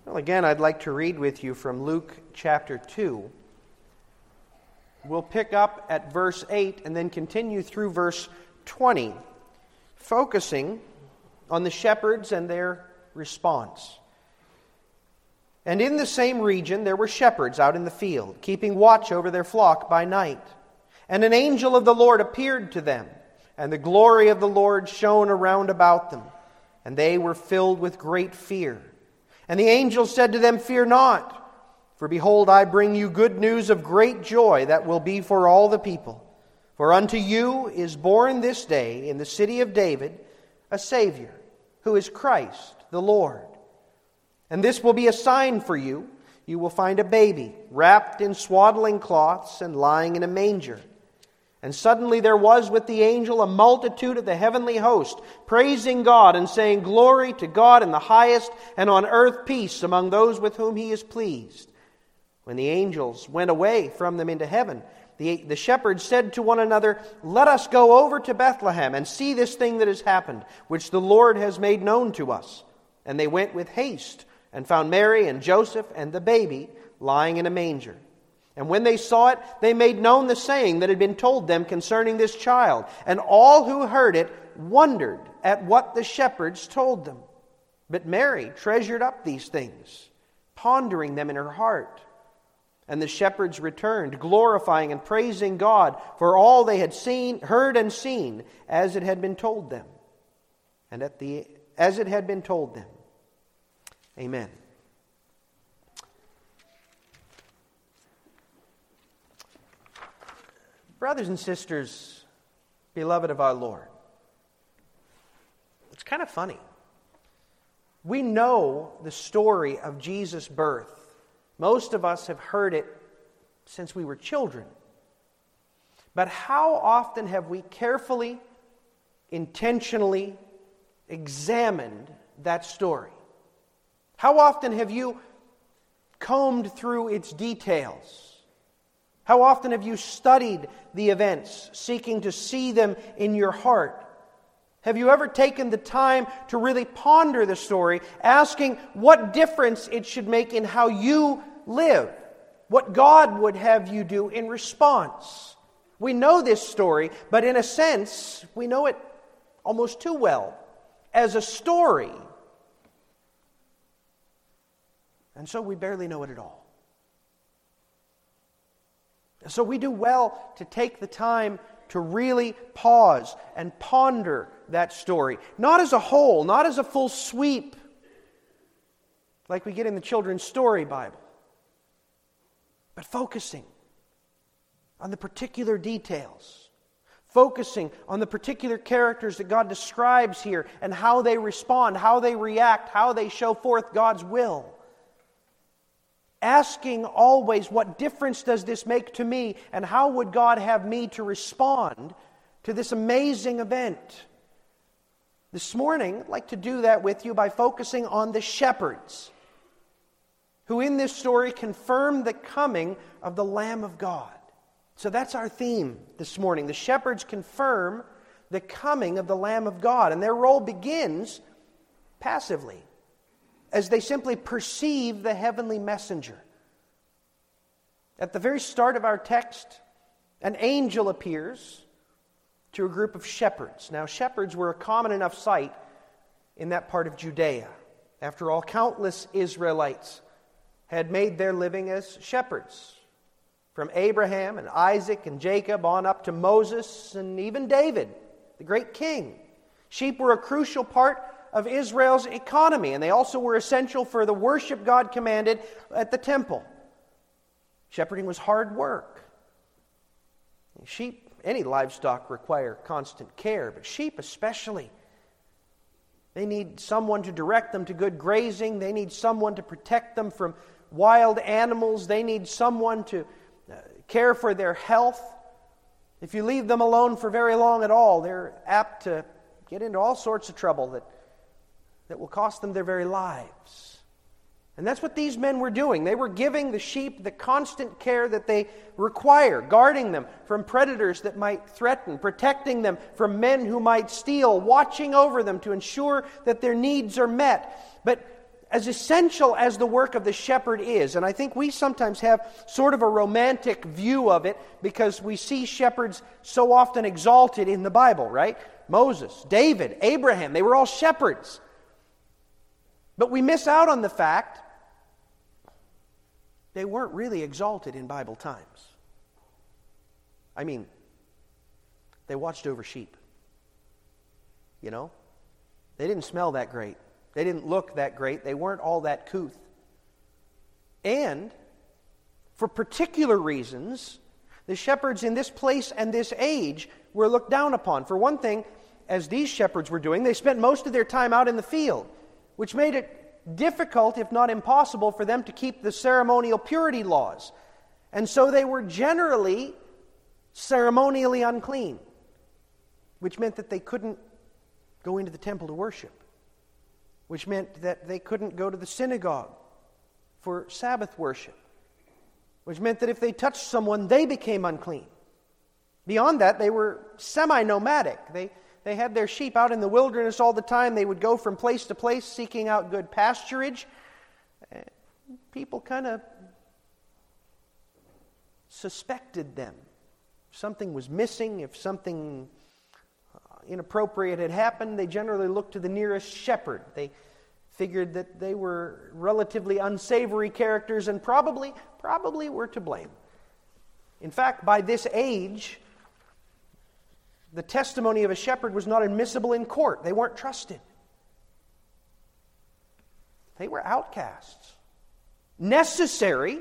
Well, again, I'd like to read with you from Luke chapter 2. We'll pick up at verse 8 and then continue through verse 20, focusing on the shepherds and their response. And in the same region there were shepherds out in the field, keeping watch over their flock by night. And an angel of the Lord appeared to them, and the glory of the Lord shone around about them, and they were filled with great fear. And the angel said to them, "Fear not, for behold, I bring you good news of great joy that will be for all the people. For unto you is born this day in the city of David a Savior, who is Christ the Lord. And this will be a sign for you. You will find a baby wrapped in swaddling cloths and lying in a manger." And suddenly there was with the angel a multitude of the heavenly host, praising God and saying, "Glory to God in the highest, and on earth peace among those with whom He is pleased." When the angels went away from them into heaven, the shepherds said to one another, "Let us go over to Bethlehem and see this thing that has happened, which the Lord has made known to us." And they went with haste and found Mary and Joseph and the baby lying in a manger. And when they saw it, they made known the saying that had been told them concerning this child. And all who heard it wondered at what the shepherds told them. But Mary treasured up these things, pondering them in her heart. And the shepherds returned, glorifying and praising God for all they had heard and seen, as it had been told them. As it had been told them. Amen. Brothers and sisters, beloved of our Lord, it's kind of funny. We know the story of Jesus' birth. Most of us have heard it since we were children. But how often have we carefully, intentionally examined that story? How often have you combed through its details? How often have you studied the events, seeking to see them in your heart? Have you ever taken the time to really ponder the story, asking what difference it should make in how you live, what God would have you do in response? We know this story, but in a sense, we know it almost too well as a story. And so we barely know it at all. So we do well to take the time to really pause and ponder that story. Not as a whole, not as a full sweep, like we get in the Children's Story Bible, but focusing on the particular details, focusing on the particular characters that God describes here and how they respond, how they react, how they show forth God's will. Asking always, what difference does this make to me, and how would God have me to respond to this amazing event? This morning, I'd like to do that with you by focusing on the shepherds, who in this story confirm the coming of the Lamb of God. So that's our theme this morning. The shepherds confirm the coming of the Lamb of God, and their role begins passively, as they simply perceive the heavenly messenger. At the very start of our text, an angel appears to a group of shepherds. Now, shepherds were a common enough sight in that part of Judea. After all, countless Israelites had made their living as shepherds. From Abraham and Isaac and Jacob on up to Moses and even David, the great king. Sheep were a crucial part of Israel's economy, and they also were essential for the worship God commanded at the temple. Shepherding was hard work. Sheep, any livestock, require constant care, but sheep especially. They need someone to direct them to good grazing. They need someone to protect them from wild animals. They need someone to care for their health. If you leave them alone for very long at all, they're apt to get into all sorts of trouble that will cost them their very lives. And that's what these men were doing. They were giving the sheep the constant care that they require, guarding them from predators that might threaten, protecting them from men who might steal, watching over them to ensure that their needs are met. But as essential as the work of the shepherd is, and I think we sometimes have sort of a romantic view of it because we see shepherds so often exalted in the Bible, right? Moses, David, Abraham, they were all shepherds. But we miss out on the fact they weren't really exalted in Bible times. I mean, they watched over sheep. You know? They didn't smell that great. They didn't look that great. They weren't all that couth. And, for particular reasons, the shepherds in this place and this age were looked down upon. For one thing, as these shepherds were doing, they spent most of their time out in the field, which made it difficult, if not impossible, for them to keep the ceremonial purity laws. And so they were generally ceremonially unclean, which meant that they couldn't go into the temple to worship, which meant that they couldn't go to the synagogue for Sabbath worship, which meant that if they touched someone, they became unclean. Beyond that, they were semi-nomadic. They had their sheep out in the wilderness all the time. They would go from place to place seeking out good pasturage. People kind of suspected them. If something was missing, if something inappropriate had happened, they generally looked to the nearest shepherd. They figured that they were relatively unsavory characters and probably were to blame. In fact, by this age, the testimony of a shepherd was not admissible in court. They weren't trusted. They were outcasts. Necessary,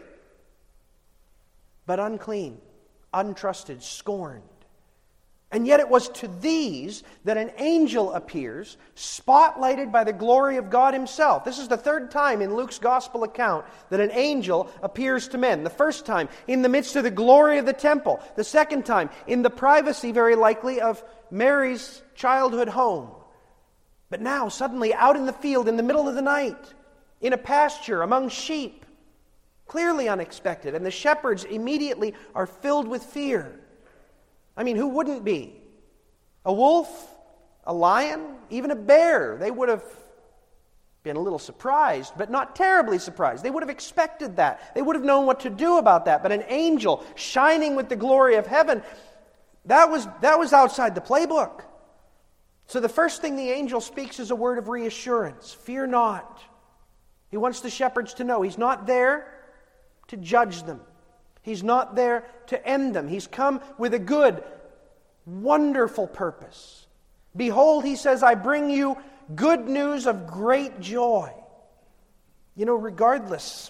but unclean, untrusted, scorned. And yet it was to these that an angel appears, spotlighted by the glory of God Himself. This is the third time in Luke's gospel account that an angel appears to men. The first time in the midst of the glory of the temple. The second time in the privacy, very likely, of Mary's childhood home. But now, suddenly, out in the field in the middle of the night, in a pasture among sheep. Clearly unexpected. And the shepherds immediately are filled with fear. I mean, who wouldn't be? A wolf? A lion? Even a bear? They would have been a little surprised, but not terribly surprised. They would have expected that. They would have known what to do about that. But an angel shining with the glory of heaven, that was outside the playbook. So the first thing the angel speaks is a word of reassurance. Fear not. He wants the shepherds to know He's not there to judge them. He's not there to end them. He's come with a good, wonderful purpose. Behold, He says, I bring you good news of great joy. You know, regardless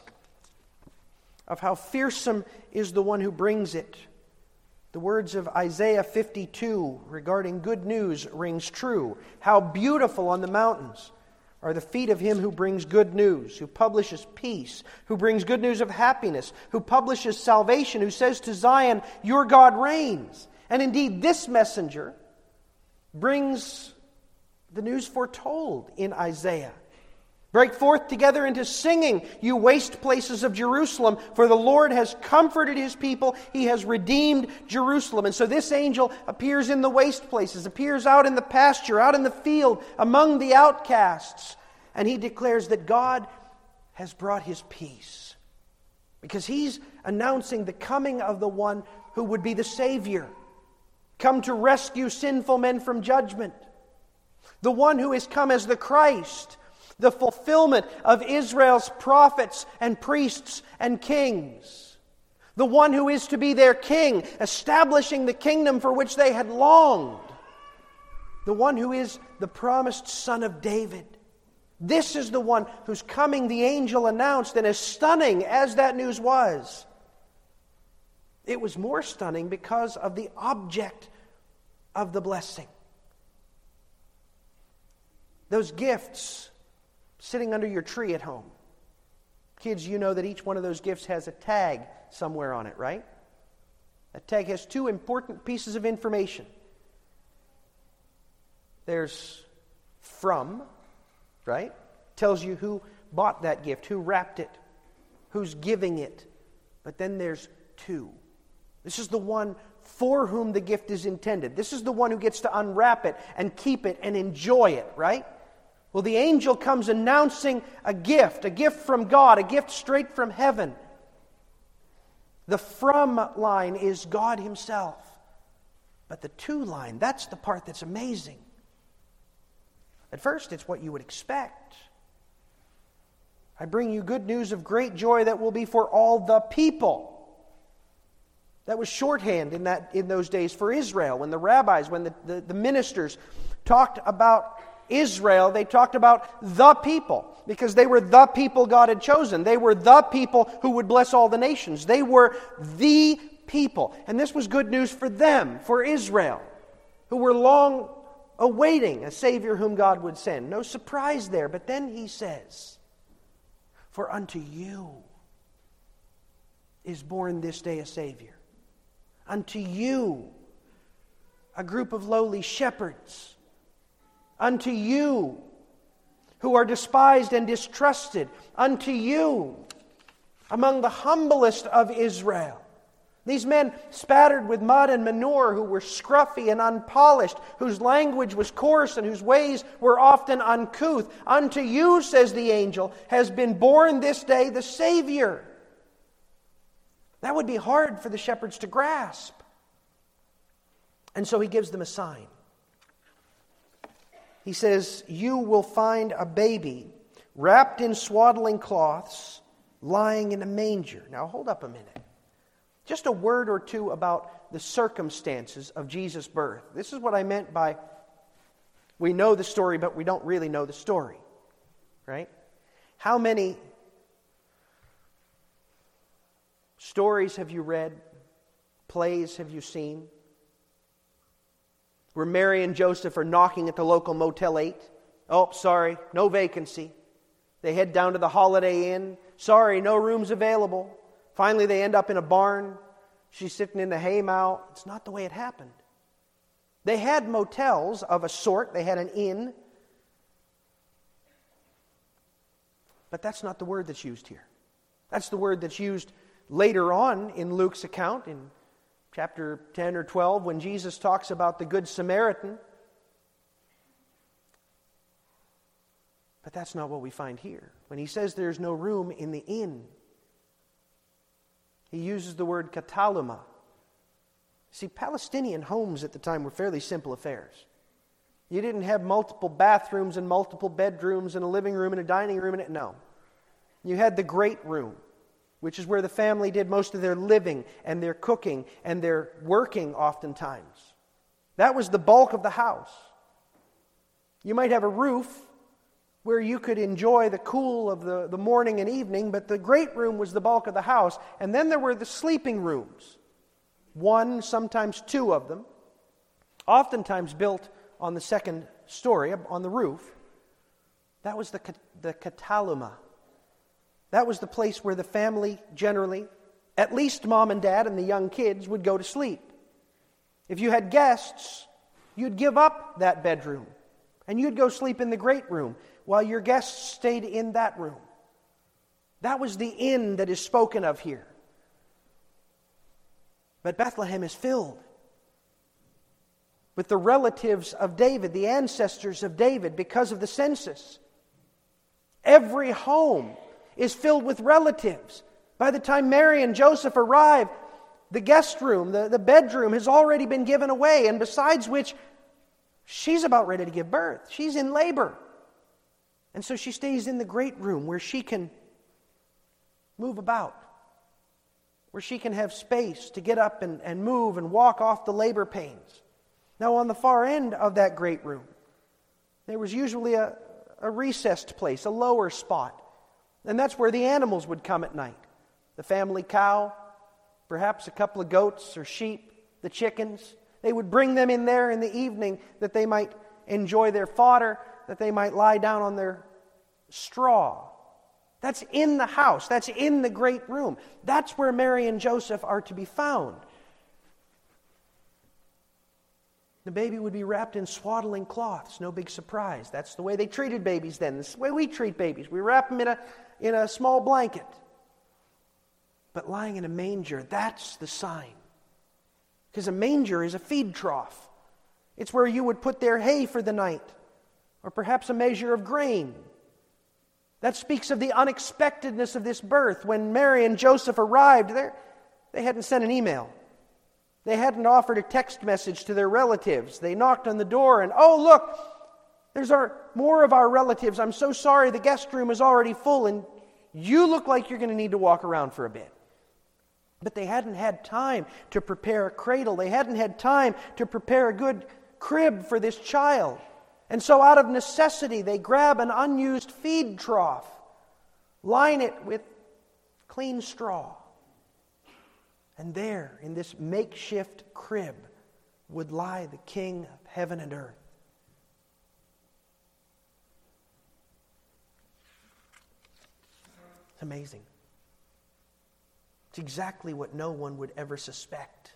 of how fearsome is the one who brings it, the words of Isaiah 52 regarding good news rings true. How beautiful on the mountains are the feet of Him who brings good news, who publishes peace, who brings good news of happiness, who publishes salvation, who says to Zion, your God reigns. And indeed, this messenger brings the news foretold in Isaiah. Break forth together into singing, you waste places of Jerusalem, for the Lord has comforted His people. He has redeemed Jerusalem. And so this angel appears in the waste places, appears out in the pasture, out in the field, among the outcasts. And he declares that God has brought His peace. Because He's announcing the coming of the one who would be the Savior, come to rescue sinful men from judgment. The one who has come as the Christ, the fulfillment of Israel's prophets and priests and kings. The one who is to be their king, establishing the kingdom for which they had longed. The one who is the promised Son of David. This is the one whose coming the angel announced, and as stunning as that news was, it was more stunning because of the object of the blessing. Those gifts sitting under your tree at home. Kids, you know that each one of those gifts has a tag somewhere on it, right? That tag has two important pieces of information. There's from, right? Tells you who bought that gift, who wrapped it, who's giving it. But then there's to. This is the one for whom the gift is intended. This is the one who gets to unwrap it and keep it and enjoy it, right? Well, the angel comes announcing a gift from God, a gift straight from heaven. The from line is God Himself. But the to line, that's the part that's amazing. At first, it's what you would expect. I bring you good news of great joy that will be for all the people. That was shorthand in those days for Israel. When the rabbis, when the ministers talked about Israel, they talked about the people, because they were the people God had chosen. They were the people who would bless all the nations. They were the people. And this was good news for them, for Israel, who were long awaiting a Savior whom God would send. No surprise there. But then He says, "For unto you is born this day a Savior. Unto you, a group of lowly shepherds. Unto you, who are despised and distrusted. Unto you, among the humblest of Israel." These men spattered with mud and manure, who were scruffy and unpolished, whose language was coarse and whose ways were often uncouth. Unto you, says the angel, has been born this day the Savior. That would be hard for the shepherds to grasp. And so He gives them a sign. He says, "You will find a baby wrapped in swaddling cloths, lying in a manger." Now hold up a minute. Just a word or two about the circumstances of Jesus' birth. This is what I meant by we know the story, but we don't really know the story. Right? How many stories have you read? Plays have you seen? Where Mary and Joseph are knocking at the local Motel 8. Oh, sorry, no vacancy. They head down to the Holiday Inn. Sorry, no rooms available. Finally, they end up in a barn. She's sitting in the haymow. It's not the way it happened. They had motels of a sort. They had an inn. But that's not the word that's used here. That's the word that's used later on in Luke's account, in chapter 10 or 12, when Jesus talks about the Good Samaritan. But that's not what we find here. When He says there's no room in the inn, He uses the word kataluma. See, Palestinian homes at the time were fairly simple affairs. You didn't have multiple bathrooms and multiple bedrooms and a living room and a dining room. No. You had the great room, which is where the family did most of their living and their cooking and their working oftentimes. That was the bulk of the house. You might have a roof where you could enjoy the cool of the morning and evening, but the great room was the bulk of the house. And then there were the sleeping rooms. One, sometimes two of them, oftentimes built on the second story, on the roof. That was the kataluma. That was the place where the family generally, at least mom and dad and the young kids, would go to sleep. If you had guests, you'd give up that bedroom and you'd go sleep in the great room while your guests stayed in that room. That was the inn that is spoken of here. But Bethlehem is filled with the relatives of David, the ancestors of David, because of the census. Every home is filled with relatives. By the time Mary and Joseph arrive, the guest room, the bedroom has already been given away, and besides which, she's about ready to give birth. She's in labor. And so she stays in the great room where she can move about, where she can have space to get up and move and walk off the labor pains. Now, on the far end of that great room, there was usually a recessed place, a lower spot. And that's where the animals would come at night. The family cow, perhaps a couple of goats or sheep, the chickens. They would bring them in there in the evening that they might enjoy their fodder, that they might lie down on their straw. That's in the house. That's in the great room. That's where Mary and Joseph are to be found. The baby would be wrapped in swaddling cloths. No big surprise. That's the way they treated babies then. That's the way we treat babies. We wrap them in a small blanket. But lying in a manger, that's the sign. Because a manger is a feed trough. It's where you would put their hay for the night. or perhaps a measure of grain. That speaks of the unexpectedness of this birth. When Mary and Joseph arrived, they hadn't sent an email. They hadn't offered a text message to their relatives. They knocked on the door and, "Oh, look, there's more of our relatives. I'm so sorry, the guest room is already full and you look like you're going to need to walk around for a bit." But they hadn't had time to prepare a cradle. They hadn't had time to prepare a good crib for this child. And so out of necessity, they grab an unused feed trough, line it with clean straw. And there, in this makeshift crib, would lie the King of heaven and earth. It's amazing. It's exactly what no one would ever suspect.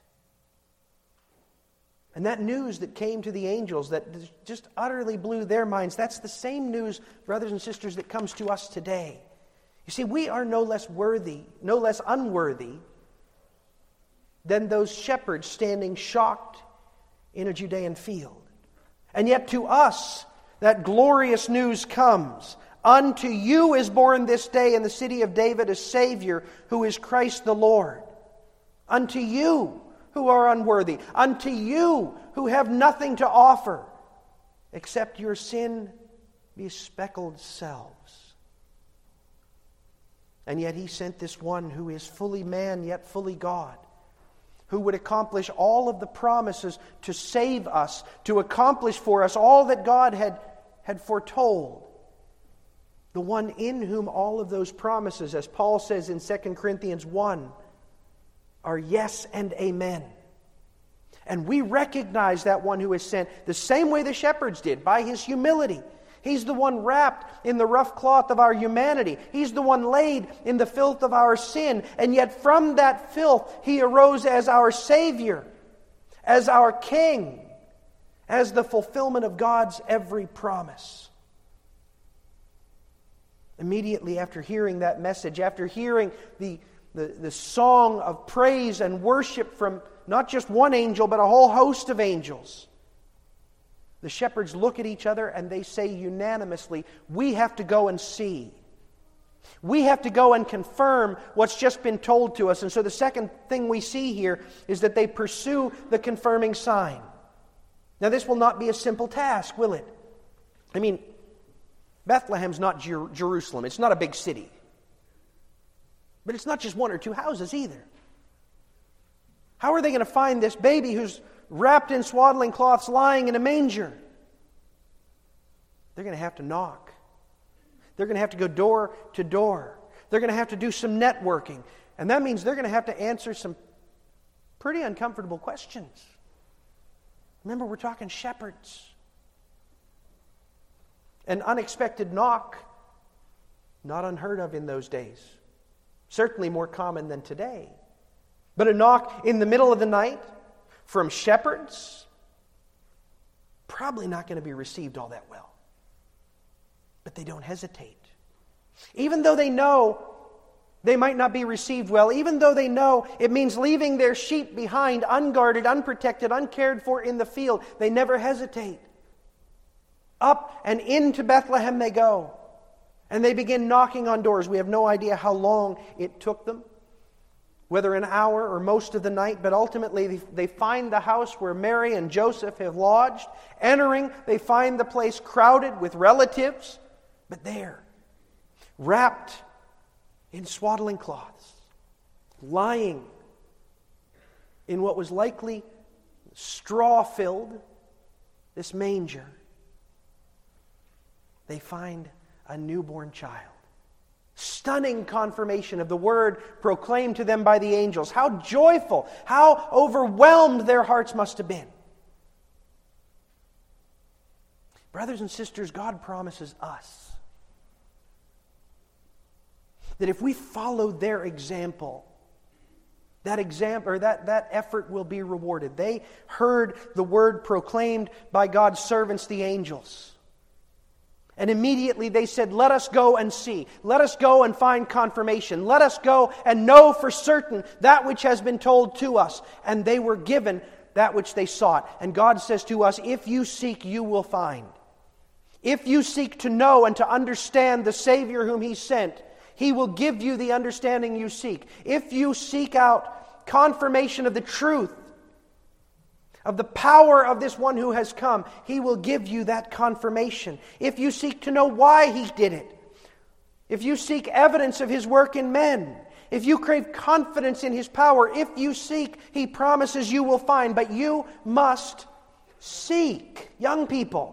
And that news that came to the angels that just utterly blew their minds, that's the same news, brothers and sisters, that comes to us today. You see, we are no less worthy, no less unworthy than those shepherds standing shocked in a Judean field. And yet to us, that glorious news comes. Unto you is born this day in the city of David a Savior, who is Christ the Lord. Unto you who are unworthy, unto you who have nothing to offer except your sin-bespeckled selves. And yet He sent this one who is fully man yet fully God, who would accomplish all of the promises to save us, to accomplish for us all that God had foretold. The one in whom all of those promises, as Paul says in 2 Corinthians 1, are yes and amen. And we recognize that one who is sent the same way the shepherds did, by His humility. He's the one wrapped in the rough cloth of our humanity. He's the one laid in the filth of our sin. And yet from that filth He arose as our Savior, as our King, as the fulfillment of God's every promise. Immediately after hearing that message, after hearing the song of praise and worship from not just one angel, but a whole host of angels, the shepherds look at each other and they say unanimously, "We have to go and see. We have to go and confirm what's just been told to us." And so the second thing we see here is that they pursue the confirming sign. Now this will not be a simple task, will it? I mean, Bethlehem's not Jerusalem. It's not a big city. But it's not just one or two houses either. How are they going to find this baby who's wrapped in swaddling cloths lying in a manger? They're going to have to knock. They're going to have to go door to door. They're going to have to do some networking. And that means they're going to have to answer some pretty uncomfortable questions. Remember, we're talking shepherds. An unexpected knock, not unheard of in those days. Certainly more common than today. But a knock in the middle of the night from shepherds, probably not going to be received all that well. But they don't hesitate. Even though they know they might not be received well, even though they know it means leaving their sheep behind, unguarded, unprotected, uncared for in the field, they never hesitate. Up and into Bethlehem they go. And they begin knocking on doors. We have no idea how long it took them, whether an hour or most of the night, but ultimately they find the house where Mary and Joseph have lodged. Entering, they find the place crowded with relatives, but there, wrapped in swaddling cloths, lying in what was likely straw-filled, this manger, they find a newborn child. Stunning confirmation of the word proclaimed to them by the angels. How joyful, how overwhelmed their hearts must have been. Brothers and sisters, God promises us that if we follow their example, that effort will be rewarded. They heard the word proclaimed by God's servants, the angels. And immediately they said, "Let us go and see. Let us go and find confirmation. Let us go and know for certain that which has been told to us." And they were given that which they sought. And God says to us, if you seek, you will find. If you seek to know and to understand the Savior whom He sent, He will give you the understanding you seek. If you seek out confirmation of the truth, of the power of this one who has come, He will give you that confirmation. If you seek to know why He did it, if you seek evidence of His work in men, if you crave confidence in His power, if you seek, He promises you will find. But you must seek. Young people,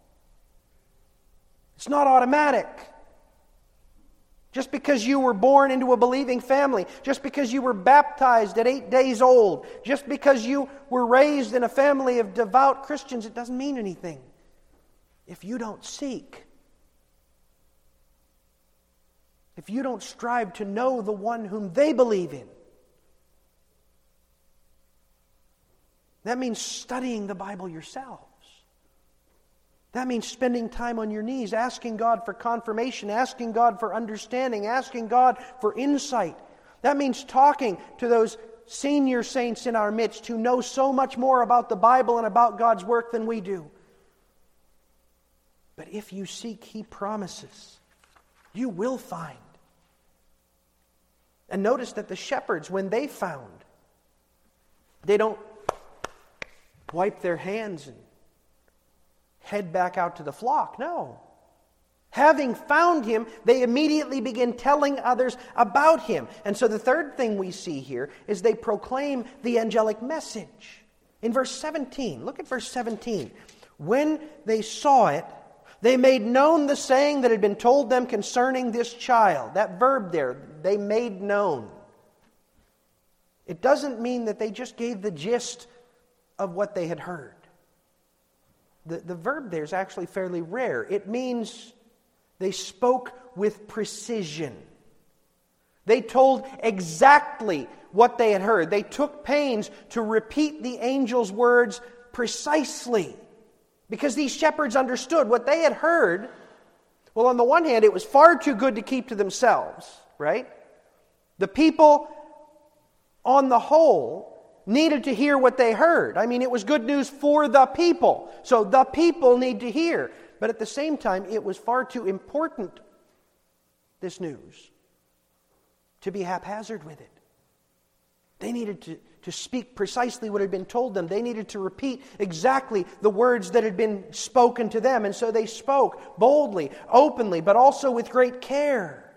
it's not automatic. Just because you were born into a believing family, just because you were baptized at 8 days old, just because you were raised in a family of devout Christians, it doesn't mean anything if you don't seek. If you don't strive to know the one whom they believe in. That means studying the Bible yourselves. That means spending time on your knees, asking God for confirmation, asking God for understanding, asking God for insight. That means talking to those senior saints in our midst who know so much more about the Bible and about God's work than we do. But if you seek, He promises, you will find. And notice that the shepherds, when they found, they don't wipe their hands and head back out to the flock. No. Having found Him, they immediately begin telling others about Him. And so the third thing we see here is they proclaim the angelic message. In verse 17, look at verse 17. When they saw it, they made known the saying that had been told them concerning this child. That verb there, they made known. It doesn't mean that they just gave the gist of what they had heard. The verb there is actually fairly rare. It means they spoke with precision. They told exactly what they had heard. They took pains to repeat the angel's words precisely. Because these shepherds understood what they had heard. Well, on the one hand, it was far too good to keep to themselves, right? The people, on the whole, needed to hear what they heard. I mean, it was good news for the people. So the people need to hear. But at the same time, it was far too important, this news, to be haphazard with it. They needed to speak precisely what had been told them. They needed to repeat exactly the words that had been spoken to them. And so they spoke boldly, openly, but also with great care.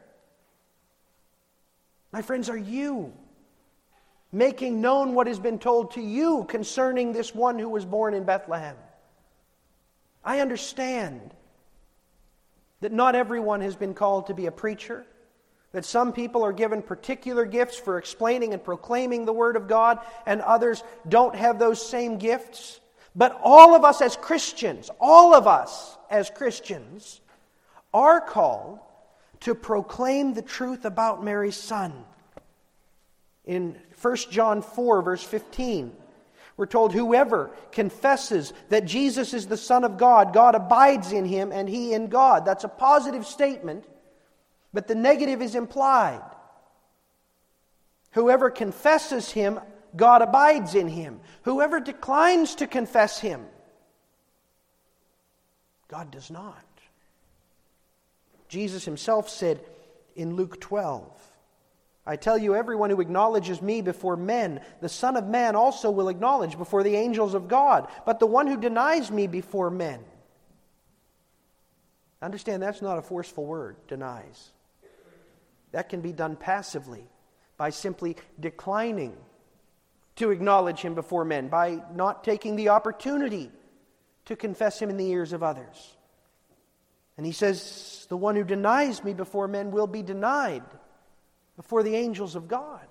My friends, are you making known what has been told to you concerning this one who was born in Bethlehem? I understand that not everyone has been called to be a preacher, that some people are given particular gifts for explaining and proclaiming the Word of God, and others don't have those same gifts. But all of us as Christians are called to proclaim the truth about Mary's Son. In 1 John 4, verse 15, we're told, whoever confesses that Jesus is the Son of God, God abides in him and he in God. That's a positive statement, but the negative is implied. Whoever confesses him, God abides in him. Whoever declines to confess him, God does not. Jesus himself said in Luke 12, I tell you, everyone who acknowledges me before men, the Son of Man also will acknowledge before the angels of God. But the one who denies me before men. Understand, that's not a forceful word, denies. That can be done passively by simply declining to acknowledge him before men, by not taking the opportunity to confess him in the ears of others. And he says, the one who denies me before men will be denied before the angels of God.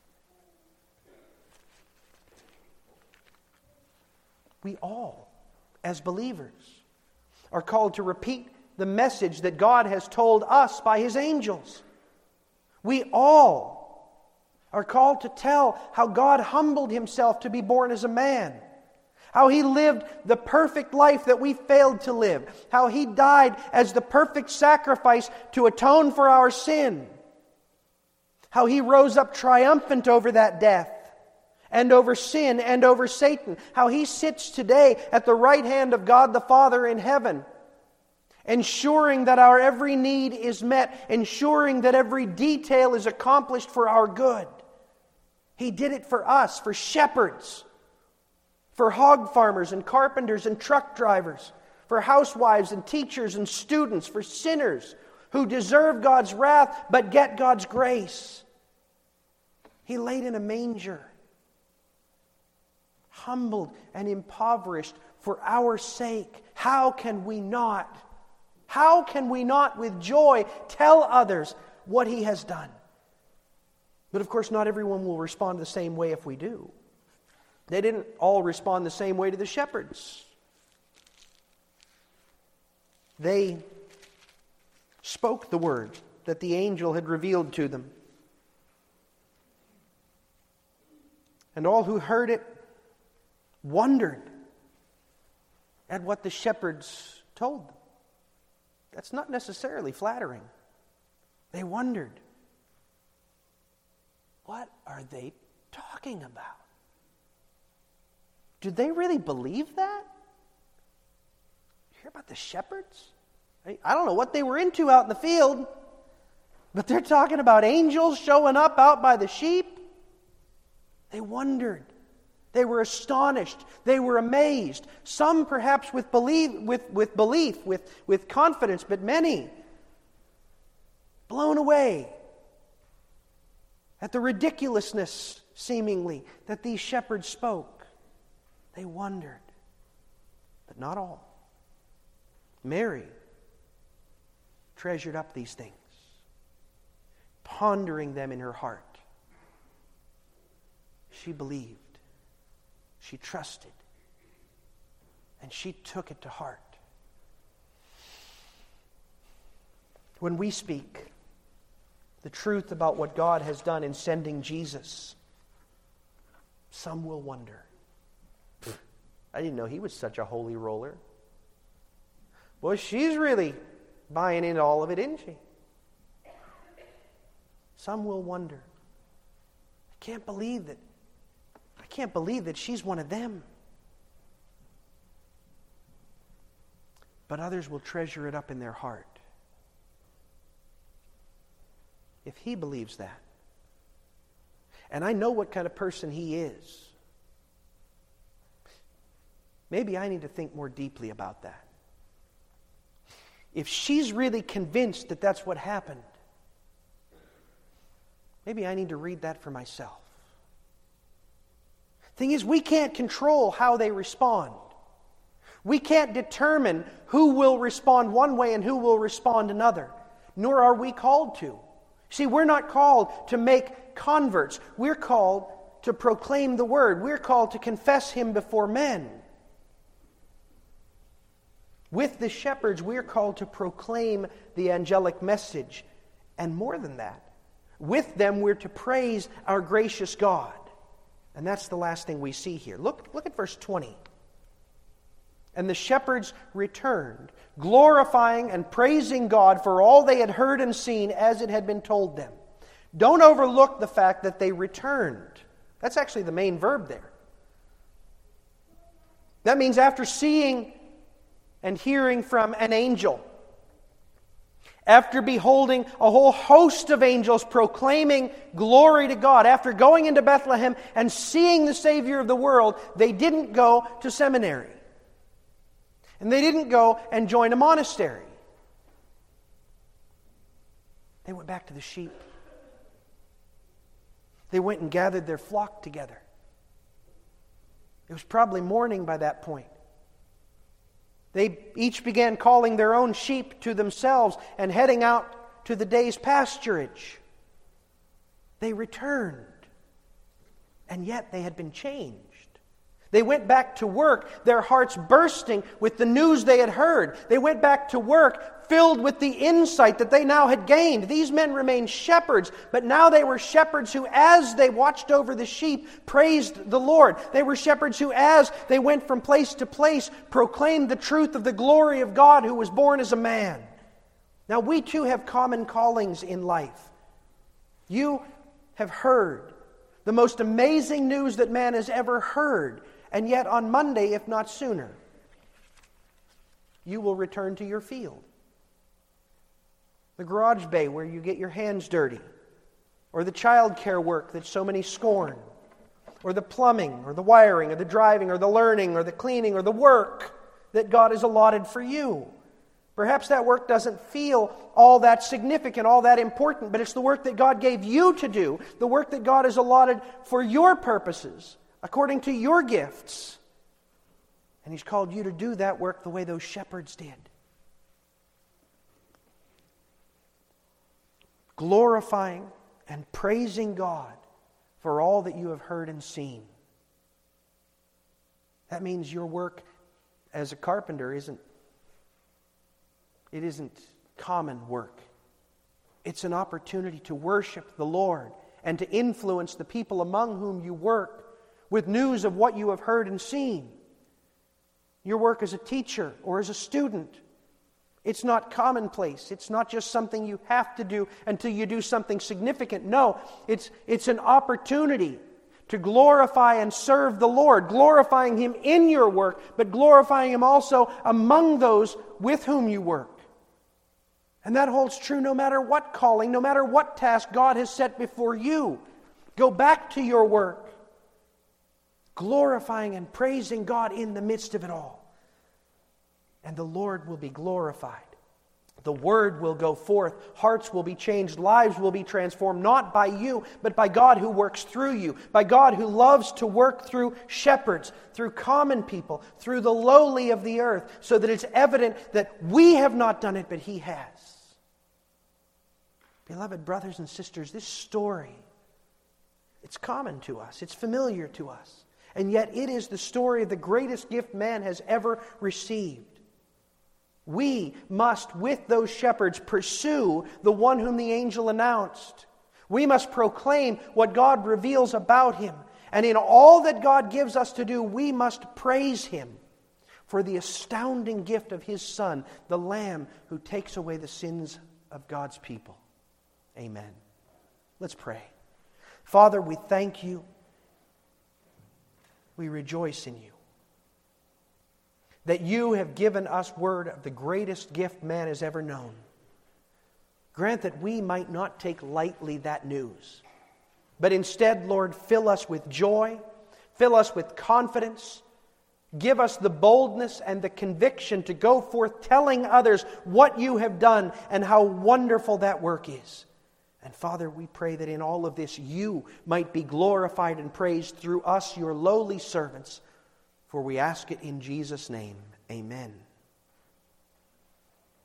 We all, as believers, are called to repeat the message that God has told us by His angels. We all are called to tell how God humbled Himself to be born as a man, how He lived the perfect life that we failed to live, how He died as the perfect sacrifice to atone for our sin, how He rose up triumphant over that death and over sin and over Satan, how He sits today at the right hand of God the Father in heaven, ensuring that our every need is met, ensuring that every detail is accomplished for our good. He did it for us, for shepherds, for hog farmers and carpenters and truck drivers, for housewives and teachers and students, for sinners who deserve God's wrath but get God's grace. He laid in a manger, humbled and impoverished for our sake. How can we not with joy tell others what He has done? But of course, not everyone will respond the same way if we do. They didn't all respond the same way to the shepherds. They spoke the word that the angel had revealed to them. And all who heard it wondered at what the shepherds told them. That's not necessarily flattering. They wondered, what are they talking about? Did they really believe that? You hear about the shepherds? I don't know what they were into out in the field, but they're talking about angels showing up out by the sheep. They wondered. They were astonished. They were amazed. Some perhaps with belief, with confidence, but many blown away at the ridiculousness, seemingly, that these shepherds spoke. They wondered, but not all. Mary treasured up these things, pondering them in her heart. She believed. She trusted. And she took it to heart. When we speak the truth about what God has done in sending Jesus, some will wonder, I didn't know He was such a holy roller. Boy, she's really buying into all of it, isn't she? Some will wonder, I can't believe that she's one of them. But others will treasure it up in their heart. If he believes that, and I know what kind of person he is, maybe I need to think more deeply about that. If she's really convinced that that's what happened, maybe I need to read that for myself. Thing is, we can't control how they respond. We can't determine who will respond one way and who will respond another, nor are we called to. See, we're not called to make converts. We're called to proclaim the Word. We're called to confess Him before men. With the shepherds, we're called to proclaim the angelic message. And more than that, with them we're to praise our gracious God. And that's the last thing we see here. Look at verse 20. And the shepherds returned, glorifying and praising God for all they had heard and seen as it had been told them. Don't overlook the fact that they returned. That's actually the main verb there. That means after seeing and hearing from an angel, after beholding a whole host of angels proclaiming glory to God, after going into Bethlehem and seeing the Savior of the world, they didn't go to seminary. And they didn't go and join a monastery. They went back to the sheep. They went and gathered their flock together. It was probably morning by that point. They each began calling their own sheep to themselves and heading out to the day's pasturage. They returned, and yet they had been changed. They went back to work, their hearts bursting with the news they had heard. They went back to work filled with the insight that they now had gained. These men remained shepherds, but now they were shepherds who, as they watched over the sheep, praised the Lord. They were shepherds who, as they went from place to place, proclaimed the truth of the glory of God who was born as a man. Now, we too have common callings in life. You have heard the most amazing news that man has ever heard. And yet on Monday, if not sooner, you will return to your field. the garage bay where you get your hands dirty, or the child care work that so many scorn, or the plumbing, or the wiring, or the driving, or the learning, or the cleaning, or the work that God has allotted for you. Perhaps that work doesn't feel all that significant, all that important, but it's the work that God gave you to do, the work that God has allotted for your purposes, according to your gifts. And He's called you to do that work the way those shepherds did. Glorifying and praising God for all that you have heard and seen. That means your work as a carpenter isn't common work. It's an opportunity to worship the Lord and to influence the people among whom you work with news of what you have heard and seen. Your work as a teacher or as a student, it's not commonplace. It's not just something you have to do until you do something significant. No, it's an opportunity to glorify and serve the Lord, glorifying Him in your work, but glorifying Him also among those with whom you work. And that holds true no matter what calling, no matter what task God has set before you. Go back to your work, glorifying and praising God in the midst of it all. And the Lord will be glorified. The Word will go forth. Hearts will be changed. Lives will be transformed, not by you, but by God who works through you. By God who loves to work through shepherds, through common people, through the lowly of the earth, so that it's evident that we have not done it, but He has. Beloved brothers and sisters, this story, it's common to us. It's familiar to us. And yet it is the story of the greatest gift man has ever received. We must, with those shepherds, pursue the one whom the angel announced. We must proclaim what God reveals about Him. And in all that God gives us to do, we must praise Him for the astounding gift of His Son, the Lamb who takes away the sins of God's people. Amen. Let's pray. Father, we thank You. We rejoice in You. That You have given us word of the greatest gift man has ever known. Grant that we might not take lightly that news, but instead, Lord, fill us with joy, fill us with confidence, give us the boldness and the conviction to go forth telling others what You have done and how wonderful that work is. And Father, we pray that in all of this You might be glorified and praised through us, Your lowly servants. For we ask it in Jesus' name. Amen.